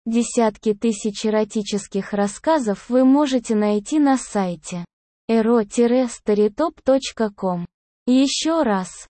Десятки тысяч эротических рассказов вы можете найти на сайте ero-storytop.com. Еще раз,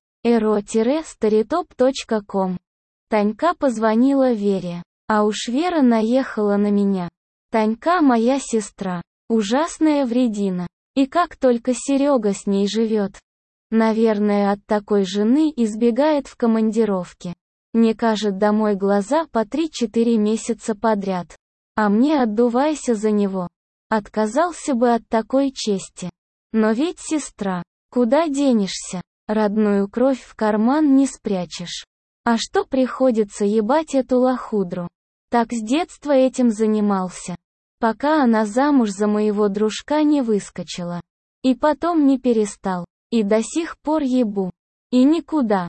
ero-storytop.com. Танька позвонила Вере, а уж Вера наехала на меня. Танька моя сестра, ужасная вредина. И как только Серега с ней живет. Наверное, от такой жены избегает в командировке. Не кажет домой глаза по 3-4 месяца подряд. А мне отдувайся за него. Отказался бы от такой чести. Но ведь сестра, куда денешься? Родную кровь в карман не спрячешь. А что приходится ебать эту лохудру? Так с детства этим занимался. Пока она замуж за моего дружка не выскочила. И потом не перестал. И до сих пор ебу. И никуда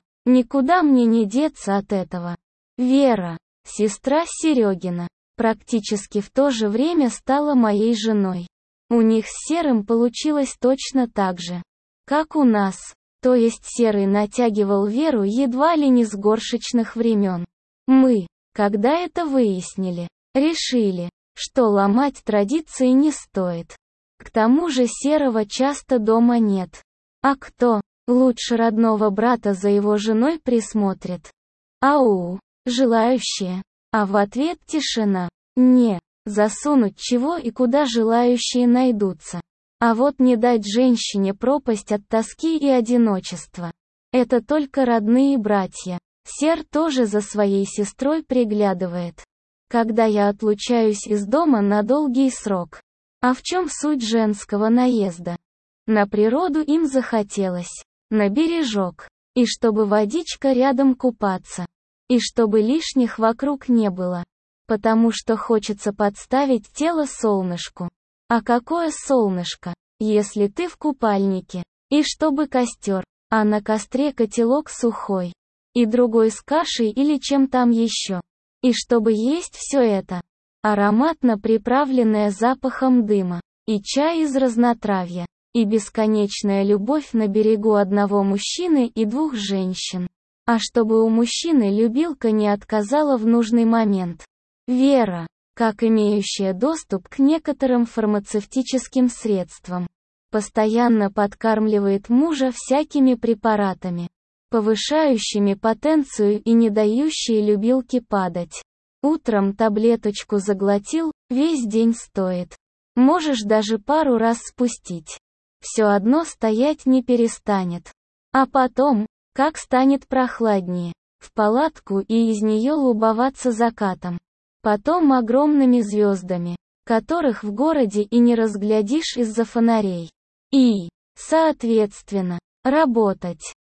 мне не деться от этого. Вера, сестра Серегина, практически в то же время стала моей женой. У них с Серым получилось точно так же, как у нас. То есть Серый натягивал Веру едва ли не с горшечных времен. Мы, когда это выяснили, решили, что ломать традиции не стоит. К тому же Серого часто дома нет. А кто лучше родного брата за его женой присмотрит? Ау, желающие. А в ответ тишина. Не, засунуть чего и куда желающие найдутся. А вот не дать женщине пропасть от тоски и одиночества. Это только родные братья. Сер тоже за своей сестрой приглядывает. Когда я отлучаюсь из дома на долгий срок. А в чем суть женского наезда? На природу им захотелось. На бережок. И чтобы водичка рядом купаться. И чтобы лишних вокруг не было. Потому что хочется подставить тело солнышку. А какое солнышко, если ты в купальнике? И чтобы костер, а на костре котелок сухой. И другой с кашей или чем там еще. И чтобы есть все это. Ароматно приправленное запахом дыма. И чай из разнотравья. И бесконечная любовь на берегу одного мужчины и двух женщин. А чтобы у мужчины любилка не отказала в нужный момент. Вера, как имеющая доступ к некоторым фармацевтическим средствам, постоянно подкармливает мужа всякими препаратами, повышающими потенцию и не дающие любилке падать. Утром таблеточку заглотил, весь день стоит. Можешь даже пару раз спустить. Все одно стоять не перестанет. А потом, как станет прохладнее, в палатку и из нее любоваться закатом. Потом огромными звездами, которых в городе и не разглядишь из-за фонарей. И, соответственно, работать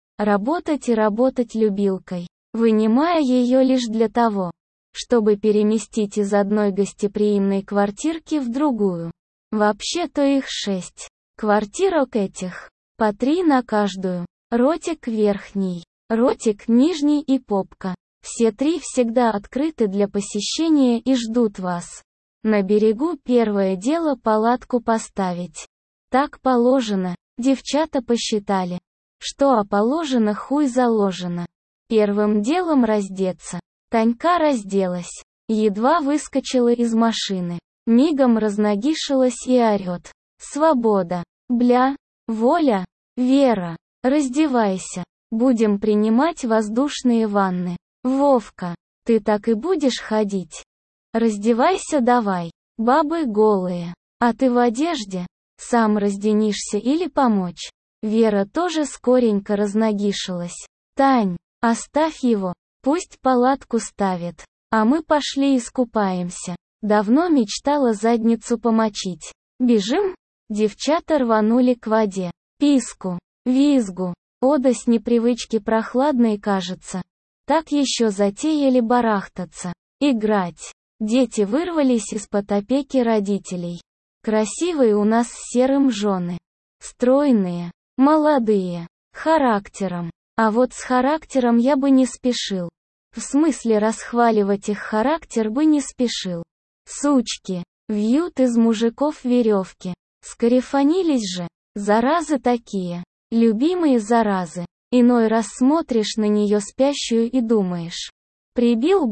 и работать любилкой, вынимая ее лишь для того, чтобы переместить из одной гостеприимной квартирки в другую. Вообще-то их 6. Квартирок этих, по 3 на каждую. Ротик верхний, ротик нижний и попка. Все 3 всегда открыты для посещения и ждут вас. На берегу первое дело палатку поставить. Так положено, девчата посчитали. Что а положено хуй заложено. Первым делом раздеться. Танька разделась. Едва выскочила из машины. Мигом разногишилась и орёт. Свобода. Бля. Воля. Вера. Раздевайся. Будем принимать воздушные ванны. Вовка, ты так и будешь ходить? Раздевайся давай. Бабы голые. А ты в одежде? Сам разденишься или помочь? Вера тоже скоренько разногишилась. Тань, оставь его. Пусть палатку ставит. А мы пошли искупаемся. Давно мечтала задницу помочить. Бежим? Девчата рванули к воде. Писку. Визгу. Ода с непривычки прохладной кажется. Так еще затеяли барахтаться. Играть. Дети вырвались из-под опеки родителей. Красивые у нас с Серым жены. Стройные. Молодые. Характером. А вот с характером я бы не спешил. В смысле расхваливать их характер бы не спешил. Сучки. Вьют из мужиков веревки. Скарифанились же. Заразы такие. Любимые заразы. Иной раз смотришь на нее спящую и думаешь. Прибил бы,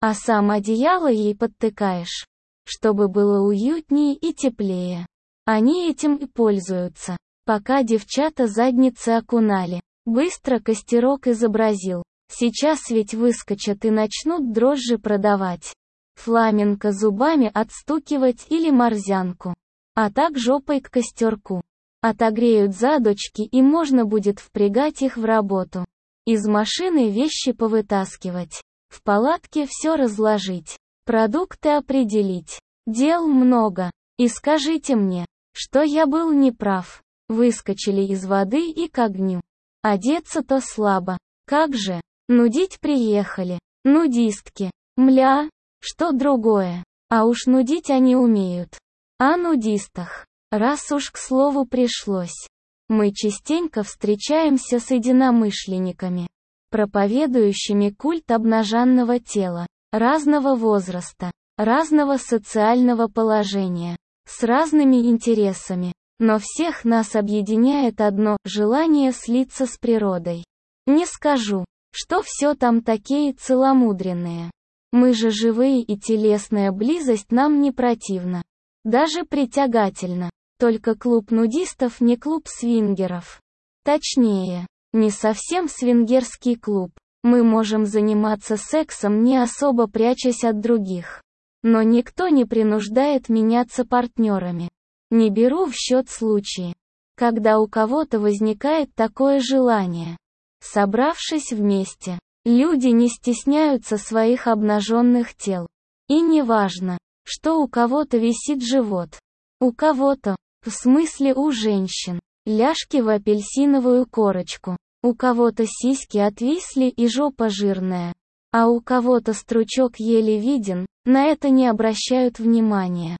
а сам одеяло ей подтыкаешь, чтобы было уютнее и теплее. Они этим и пользуются. Пока девчата задницы окунали, быстро костерок изобразил. Сейчас ведь выскочат и начнут дрожжи продавать. Фламенко зубами отстукивать или морзянку. А так жопой к костерку. Отогреют задочки и можно будет впрягать их в работу. Из машины вещи повытаскивать. В палатке все разложить. Продукты определить. Дел много. И скажите мне, что я был неправ. Выскочили из воды и к огню. Одеться-то слабо. Как же? Нудить приехали. Нудистки. Мля, что другое. А уж нудить они умеют. О нудистах. Раз уж к слову пришлось. Мы частенько встречаемся с единомышленниками, проповедующими культ обнаженного тела, разного возраста, разного социального положения, с разными интересами. Но всех нас объединяет одно – желание слиться с природой. Не скажу, что все там такие целомудренные. Мы же живые, и телесная близость нам не противна. Даже притягательна. Только клуб нудистов не клуб свингеров. Точнее, не совсем свингерский клуб. Мы можем заниматься сексом, не особо прячась от других. Но никто не принуждает меняться партнерами. Не беру в счет случаи, когда у кого-то возникает такое желание. Собравшись вместе, люди не стесняются своих обнаженных тел. И не важно, что у кого-то висит живот. У кого-то, в смысле у женщин, ляжки в апельсиновую корочку. У кого-то сиськи отвисли и жопа жирная. А у кого-то стручок еле виден, на это не обращают внимания.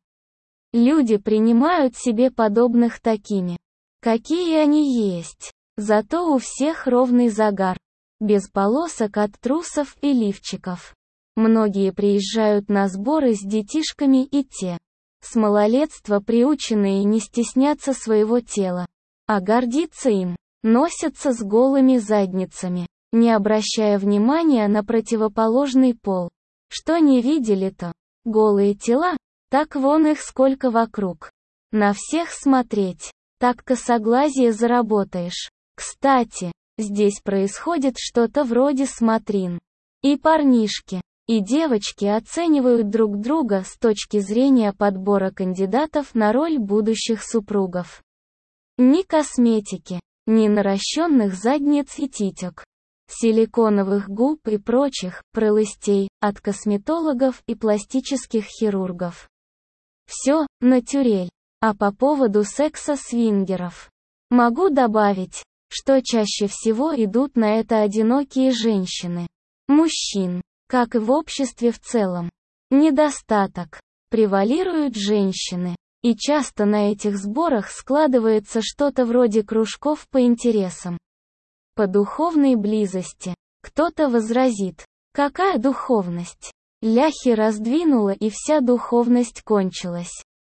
Люди принимают себе подобных такими, какие они есть. Зато у всех ровный загар. Без полосок от трусов и лифчиков. Многие приезжают на сборы с детишками, и те, с малолетства приученные не стесняться своего тела, а гордиться им, носятся с голыми задницами, не обращая внимания на противоположный пол. Что не видели-то? Голые тела? Так вон их сколько вокруг. На всех смотреть. Так косоглазие заработаешь. Кстати, здесь происходит что-то вроде смотрин. И парнишки, и девочки оценивают друг друга с точки зрения подбора кандидатов на роль будущих супругов. Ни косметики, ни наращенных задниц и титек, силиконовых губ и прочих прелестей от косметологов и пластических хирургов. Все, натюрель. А по поводу секса свингеров. Могу добавить, что чаще всего идут на это одинокие женщины. Мужчин, как и в обществе в целом. Недостаток. Превалируют женщины. И часто на этих сборах складывается что-то вроде кружков по интересам. По духовной близости. Кто-то возразит. Какая духовность? Ляхи раздвинула, и вся духовность кончилась.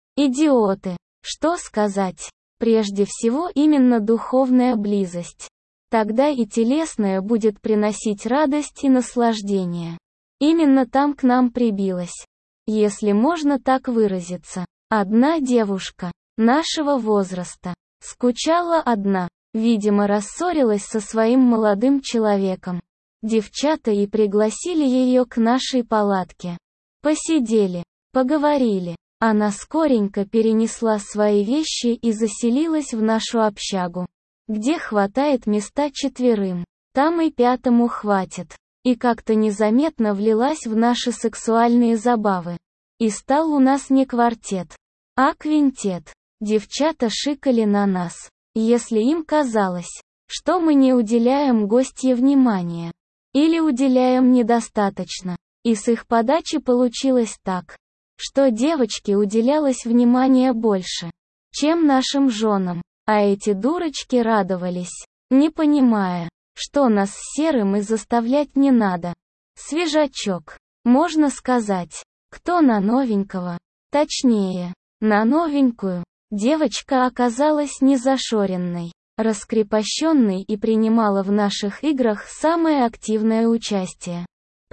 Идиоты. Что сказать? Прежде всего именно духовная близость. Тогда и телесная будет приносить радость и наслаждение. Именно там к нам прибилась, если можно так выразиться, одна девушка нашего возраста. Скучала одна, видимо, рассорилась со своим молодым человеком. Девчата и пригласили ее к нашей палатке. Посидели, поговорили. Она скоренько перенесла свои вещи и заселилась в нашу общагу, где хватает места 4, там и 5 хватит. И как-то незаметно влилась в наши сексуальные забавы. И стал у нас не квартет, а квинтет. Девчата шикали на нас, если им казалось, что мы не уделяем гостье внимания. Или уделяем недостаточно. И с их подачи получилось так, что девочке уделялось внимания больше, чем нашим женам. А эти дурочки радовались, не понимая, что нас с серым и заставлять не надо. Свежачок. Можно сказать, кто на новенького. Точнее, на новенькую. Девочка оказалась незашоренной, раскрепощенной и принимала в наших играх самое активное участие.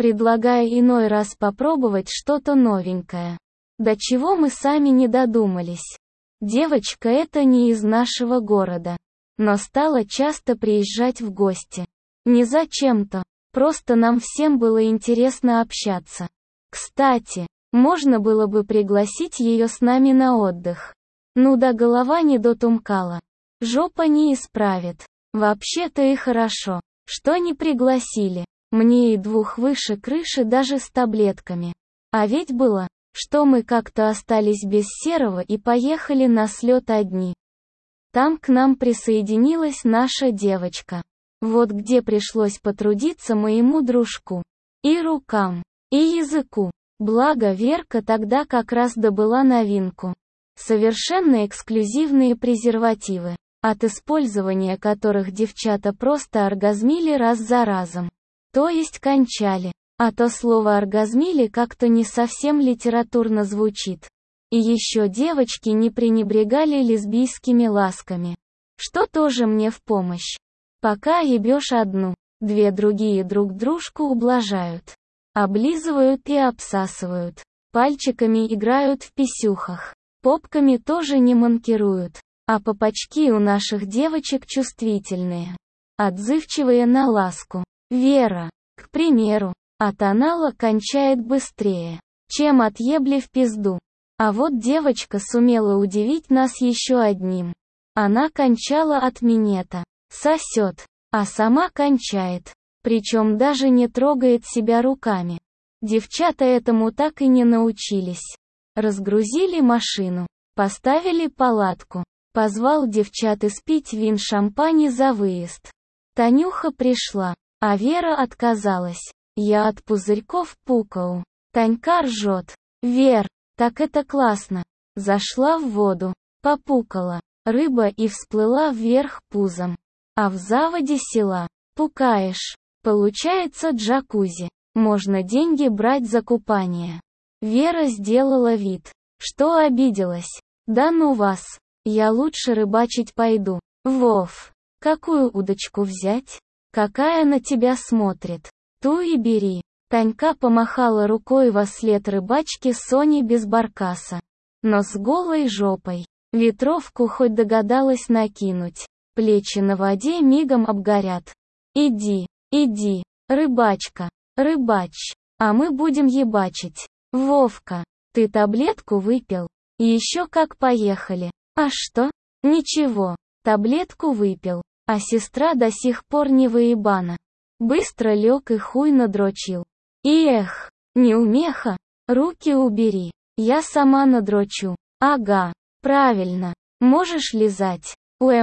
предлагая иной раз попробовать что-то новенькое. До чего мы сами не додумались. Девочка эта не из нашего города, но стала часто приезжать в гости. Не зачем-то, просто нам всем было интересно общаться. Кстати, можно было бы пригласить ее с нами на отдых. Ну да, голова не дотумкала. Жопа не исправит. Вообще-то и хорошо, что не пригласили. Мне и 2 выше крыши даже с таблетками. А ведь было, что мы как-то остались без Серого и поехали на слет одни. Там к нам присоединилась наша девочка. Вот где пришлось потрудиться моему дружку. И рукам, и языку. Благо Верка тогда как раз добыла новинку. Совершенно эксклюзивные презервативы, от использования которых девчата просто оргазмили раз за разом. То есть кончали. А то слово «оргазмили» как-то не совсем литературно звучит. И еще девочки не пренебрегали лесбийскими ласками. Что тоже мне в помощь. Пока ебешь одну, 2 другие друг дружку ублажают. Облизывают и обсасывают. Пальчиками играют в писюхах. Попками тоже не манкируют. А попочки у наших девочек чувствительные. Отзывчивые на ласку. Вера, к примеру, от анала кончает быстрее, чем от ебли в пизду. А вот девочка сумела удивить нас еще одним. Она кончала от минета. Сосет. А сама кончает. Причем даже не трогает себя руками. Девчата этому так и не научились. Разгрузили машину. Поставили палатку. Позвал девчат испить вин шампани за выезд. Танюха пришла, а Вера отказалась. Я от пузырьков пукаю. Танька ржет. Вер, так это классно. Зашла в воду. Попукала. Рыба и всплыла вверх пузом. А в заводе села. Пукаешь. Получается джакузи. Можно деньги брать за купание. Вера сделала вид, что обиделась. Да ну вас. Я лучше рыбачить пойду. Вов, какую удочку взять? Какая на тебя смотрит? Ту и бери. Танька помахала рукой вослед рыбачке Соне без баркаса. Но с голой жопой. Ветровку хоть догадалась накинуть. Плечи на воде мигом обгорят. Иди, иди, рыбачка, рыбачь. А мы будем ебачить. Вовка, ты таблетку выпил? Еще как поехали. А что? Ничего, таблетку выпил, а сестра до сих пор не выебана. Быстро лег и хуй надрочил. И эх, неумеха, руки убери, я сама надрочу. Ага, правильно, можешь лизать.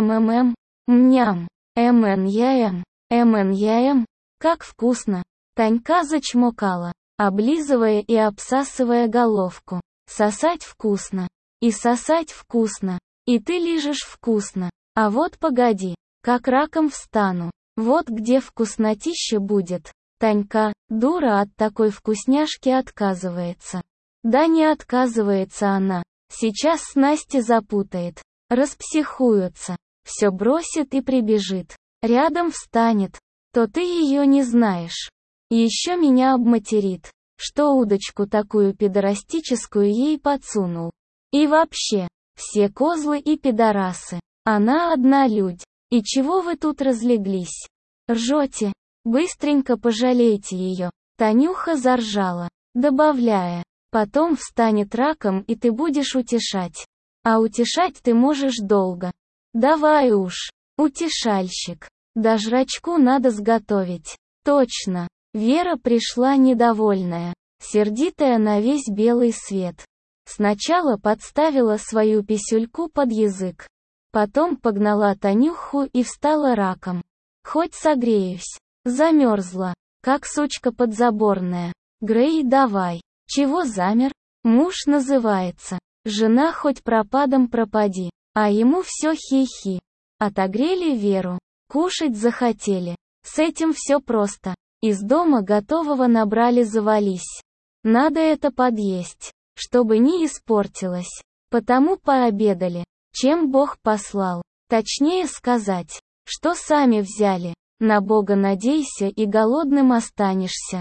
Мням, МН, как вкусно. Танька зачмокала, облизывая и обсасывая головку. Сосать вкусно. И сосать вкусно. И ты лижешь вкусно. А вот погоди, как раком встану. Вот где вкуснотища будет. Танька, дура, от такой вкусняшки отказывается. Да не отказывается она. Сейчас снасти запутает. Распсихуется. Все бросит и прибежит. Рядом встанет. То ты ее не знаешь. Еще меня обматерит. Что удочку такую пидорастическую ей подсунул. И вообще, все козлы и пидорасы. Она одна людь. И чего вы тут разлеглись? Ржете? Быстренько пожалейте ее. Танюха заржала, добавляя. Потом встанет раком и ты будешь утешать. А утешать ты можешь долго. Давай уж, утешальщик. Да жрачку надо сготовить. Точно. Вера пришла недовольная, сердитая на весь белый свет. Сначала подставила свою писюльку под язык. Потом погнала Танюху и встала раком. Хоть согреюсь. Замерзла, как сучка подзаборная. Грей, давай. Чего замер? Муж называется. Жена хоть пропадом пропади. А ему все хи-хи. Отогрели Веру. Кушать захотели. С этим все просто. Из дома готового набрали завались. Надо это подъесть, чтобы не испортилось. Потому пообедали. Чем Бог послал. Точнее сказать, что сами взяли. На Бога надейся и голодным останешься.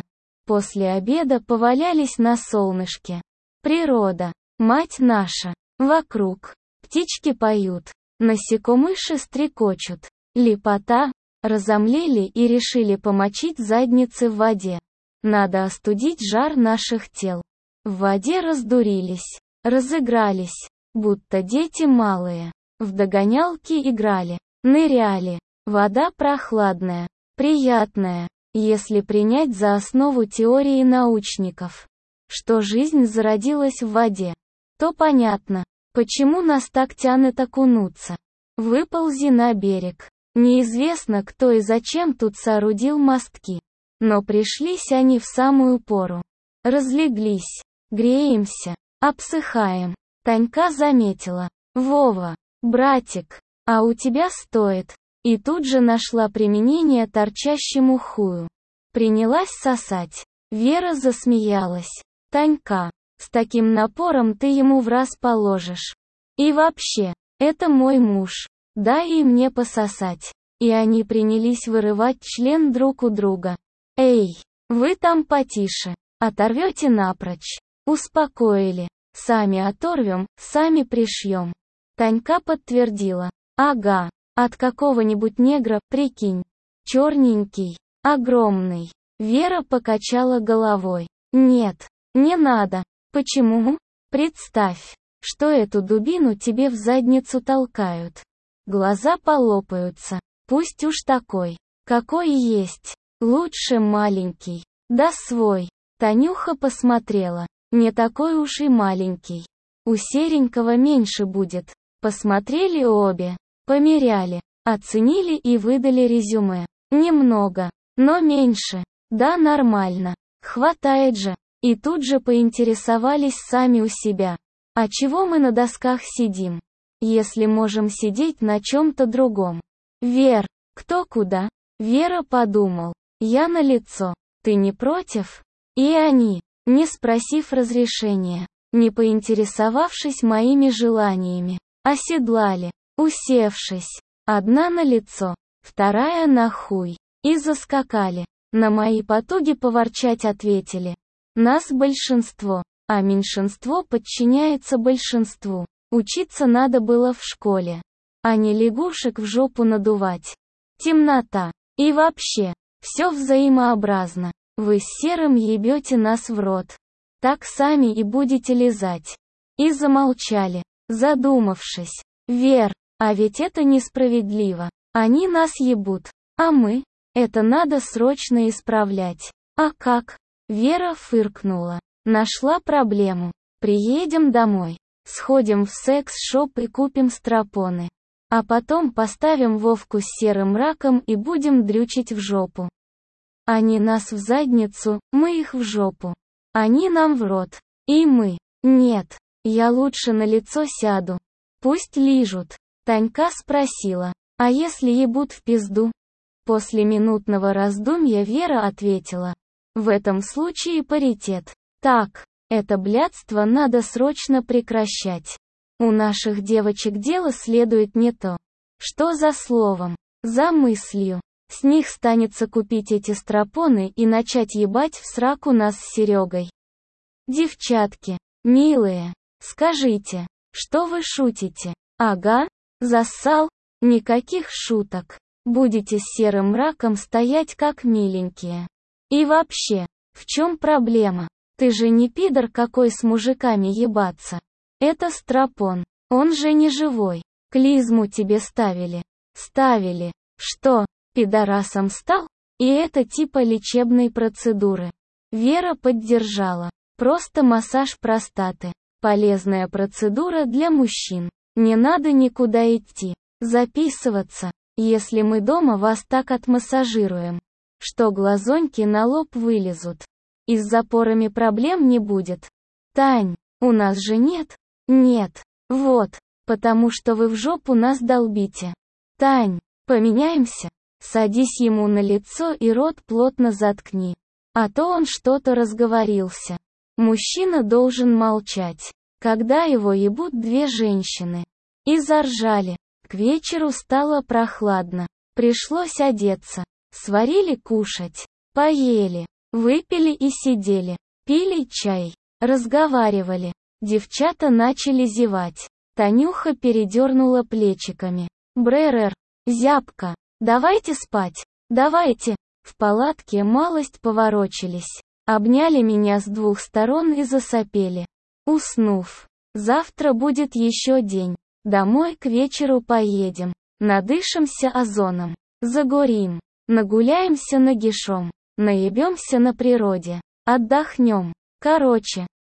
После обеда повалялись на солнышке. Природа, мать наша, вокруг. Птички поют, насекомыши стрекочут. Лепота, разомлели и решили помочить задницы в воде. Надо остудить жар наших тел. В воде раздурились, разыгрались, будто дети малые. В догонялки играли, ныряли. Вода прохладная, приятная, если принять за основу теории научников, что жизнь зародилась в воде, то понятно, почему нас так тянет окунуться. Выползи на берег. Неизвестно, кто и зачем тут соорудил мостки. Но пришлись они в самую пору. Разлеглись, греемся, обсыхаем. Танька заметила: «Вова, братик, а у тебя стоит». И тут же нашла применение торчащему хую. Принялась сосать. Вера засмеялась. «Танька, с таким напором ты ему в раз положишь. И вообще, это мой муж. Дай и мне пососать». И они принялись вырывать член друг у друга. «Эй, вы там потише. Оторвете напрочь». Успокоили. «Сами оторвем, сами пришьем». Танька подтвердила. «Ага, от какого-нибудь негра, прикинь. Черненький, огромный». Вера покачала головой. «Нет, не надо». «Почему? Представь, что эту дубину тебе в задницу толкают. Глаза полопаются. Пусть уж такой, какой есть. Лучше маленький. Да свой». Танюха посмотрела. Не такой уж и маленький. У серенького меньше будет. Посмотрели обе, померяли, оценили и выдали резюме. Немного, но меньше. Да нормально. Хватает же. И тут же поинтересовались сами у себя. А чего мы на досках сидим, если можем сидеть на чем-то другом? Вер, кто куда? Вера подумал. Я налицо. Ты не против? И они, не спросив разрешения, не поинтересовавшись моими желаниями, оседлали, усевшись. Одна налицо, вторая на хуй. И заскакали. На мои потуги поворчать ответили. Нас большинство, а меньшинство подчиняется большинству. Учиться надо было в школе, а не лягушек в жопу надувать. Темнота. И вообще, все взаимообразно. Вы с Серым ебете нас в рот. Так сами и будете лизать. И замолчали, задумавшись. Вер, а ведь это несправедливо. Они нас ебут, а мы? Это надо срочно исправлять. А как? Вера фыркнула. Нашла проблему. Приедем домой. Сходим в секс-шоп и купим стропоны. А потом поставим Вовку с Серым раком и будем дрючить в жопу. Они нас в задницу, мы их в жопу. Они нам в рот. И мы. Нет, я лучше на лицо сяду. Пусть лижут. Танька спросила. А если ебут в пизду? После минутного раздумья Вера ответила. В этом случае паритет. Так, это блядство надо срочно прекращать. У наших девочек дело следует не то. Что за словом? За мыслью. С них станется купить эти стропоны и начать ебать в сраку нас с Серегой. Девчатки, милые, скажите, что вы шутите? Ага, зассал, никаких шуток. Будете с Серым раком стоять как миленькие. И вообще, в чем проблема? Ты же не пидор какой с мужиками ебаться. Это стропон, он же не живой. Клизму тебе ставили. Ставили. Что, пидорасом стал? И это типа лечебной процедуры. Вера поддержала. Просто массаж простаты. Полезная процедура для мужчин. Не надо никуда идти. Записываться, если мы дома вас так отмассажируем, что глазоньки на лоб вылезут. И с запорами проблем не будет. Тань, у нас же нет? Нет. Вот, потому что вы в жопу нас долбите. Тань, поменяемся? Садись ему на лицо и рот плотно заткни. А то он что-то разговорился. Мужчина должен молчать, когда его ебут две женщины. И заржали. К вечеру стало прохладно. Пришлось одеться. Сварили кушать. Поели. Выпили и сидели. Пили чай. Разговаривали. Девчата начали зевать. Танюха передернула плечиками. Бререр. Зябко. Давайте спать. Давайте. В палатке малость поворочились. Обняли меня с двух сторон и засопели. Уснув. Завтра будет еще день. Домой к вечеру поедем. Надышимся озоном. Загорим. Нагуляемся нагишом. Наебемся на природе. Отдохнем. Короче,